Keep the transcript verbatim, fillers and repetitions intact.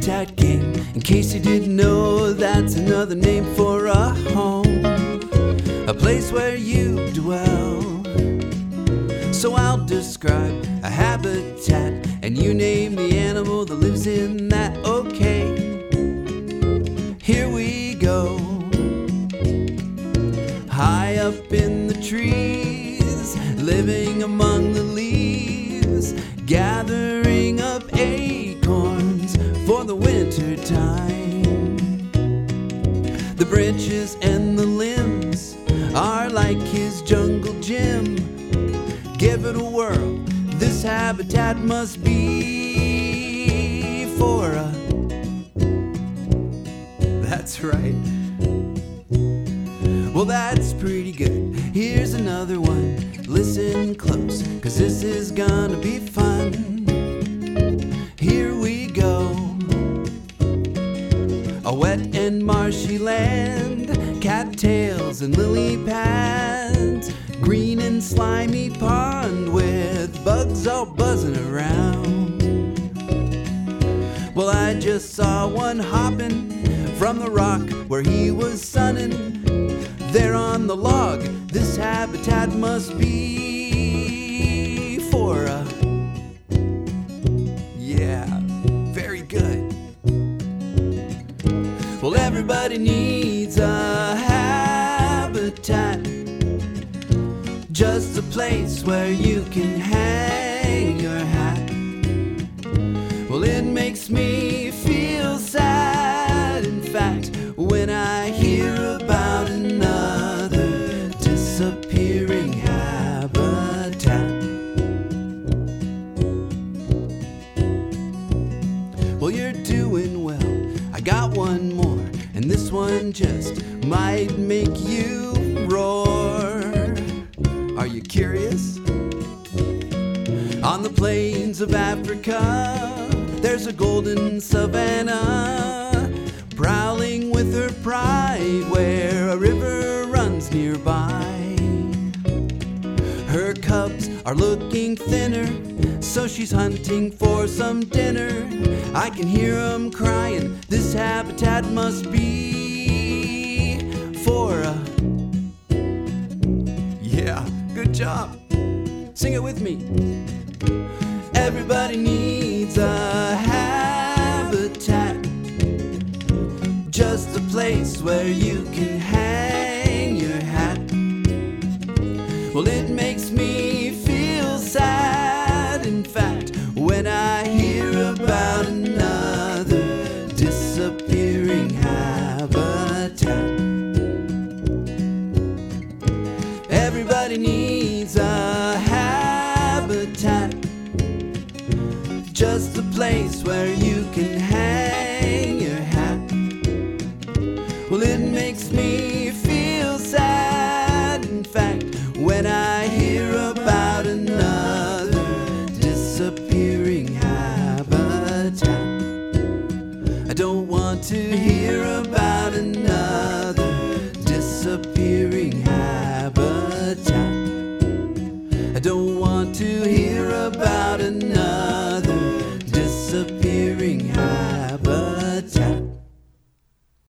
habitat game. In case you didn't know, that's another name for a home, a place where you dwell. So I'll describe a habitat, and you name the animal that lives in that. Okay, here we go. High up in the trees, living among the leaves, gathering up acorns for the winter time. The branches and the limbs are like his jungle gym. Give it a whirl, this habitat must be for a... That's right. Well, that's pretty good. Here's another one. Listen close, 'cause this is gonna be fun. Here we go. A wet and marshy land, cattails and lily pads, green and slimy pond with bugs all buzzing around. Well, I just saw one hopping from the rock where he was sunning. There on the log, this habitat must be for a... Yeah, very good. Well, everybody needs a habitat, just a place where you can hang your hat. Well, it makes me feel sad, in fact, when I hear about another disappearing habitat. Well, you're doing well. I got one more, and this one just might make you roar. Are you curious? On the plains of Africa, there's a golden savanna, prowling with her pride where a river runs nearby. Her cubs are looking thinner, so she's hunting for some dinner. I can hear them crying, this habitat must be for a... Yeah, good job. Sing it with me. Everybody needs a habitat, just a place where you can hang your hat. Well, it makes me feel sad, in fact, when I hear about another disappearing habitat. Everybody needs a habitat, just a place where you can hang your hat. Well, it makes me feel sad, in fact, when I hear about another disappearing habitat. I don't want to hear